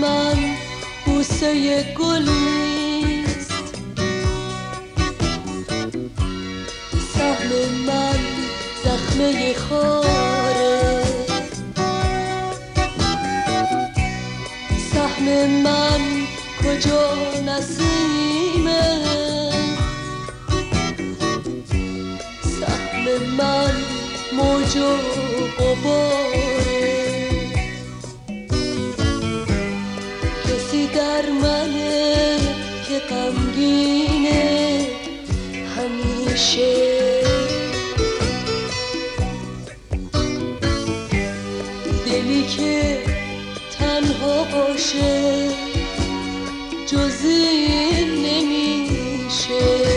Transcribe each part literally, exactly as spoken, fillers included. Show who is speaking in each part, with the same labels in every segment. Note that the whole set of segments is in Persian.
Speaker 1: من بوسه گل نیست، سهم من زخمه خاره، سهم من کجا نسیمه، سهم من موج و غباره. کسی در منه که غمگینه همیشه، دلی که تنها باشه جز این نمیشه.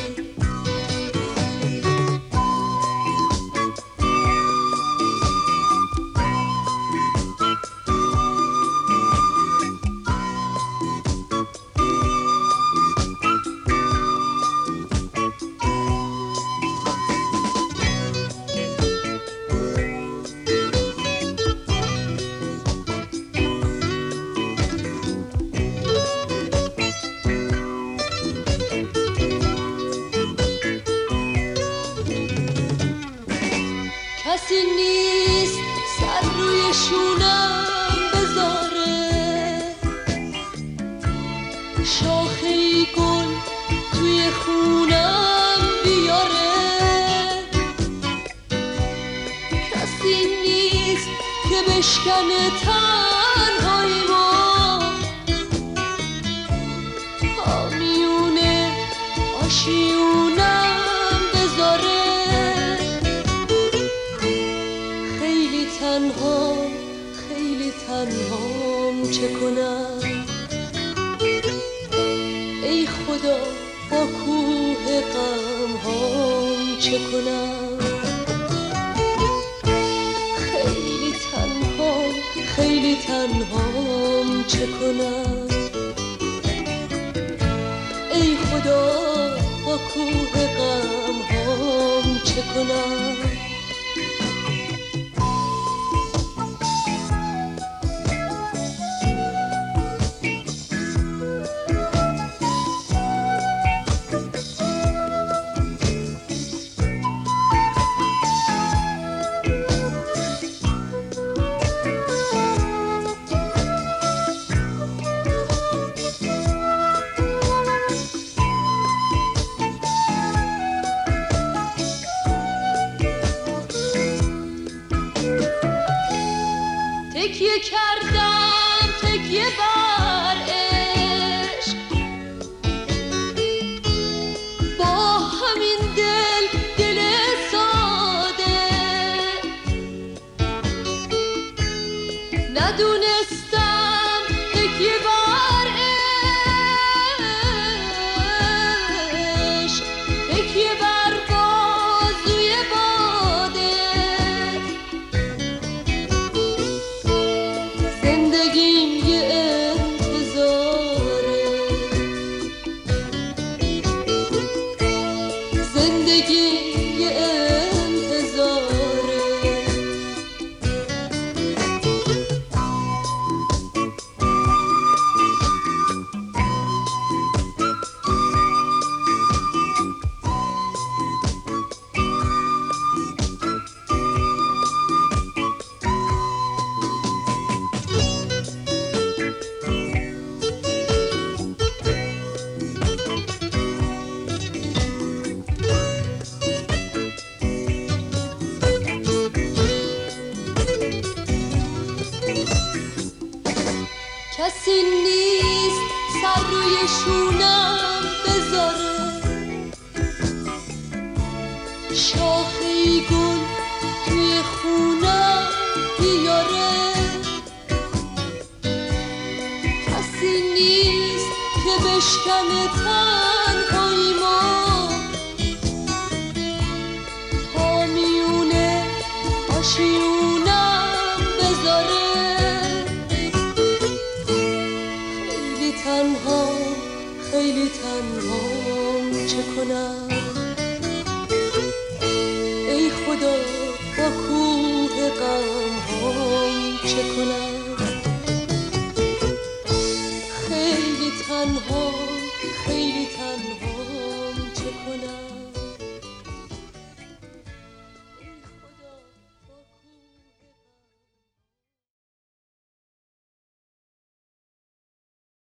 Speaker 1: کسی نیست سر روی شونم بذاره، شاخه گل توی خونم بیاره. کسی نیست که بشکنه تنهاییمو، تا میونه آشیونم بذاره. تنها خیلی تنهام چه کنم، ای خدا با کوه غم هام چه کنم. خیلی تنهام خیلی تنهام چه کنم، ای خدا با کوه غم هام چه کنم. تکیه کردم تکیه بر عشق، با همین دل دل ساده. ندونستم تکیه بر عشق تکیه بر بازوی باده. زندگیم یه انتظاره، زندگیم یه انتظاره. کسی نیست سر روی شونم بذاره، شاخه گل توی خونم بیاره. کسی نیست که بشکنه تنهاییمو، تا میونه آشیونم بذاره. تنها خیلی تنهام چه کنم، ای خدا با کوه غم هام چه کنم.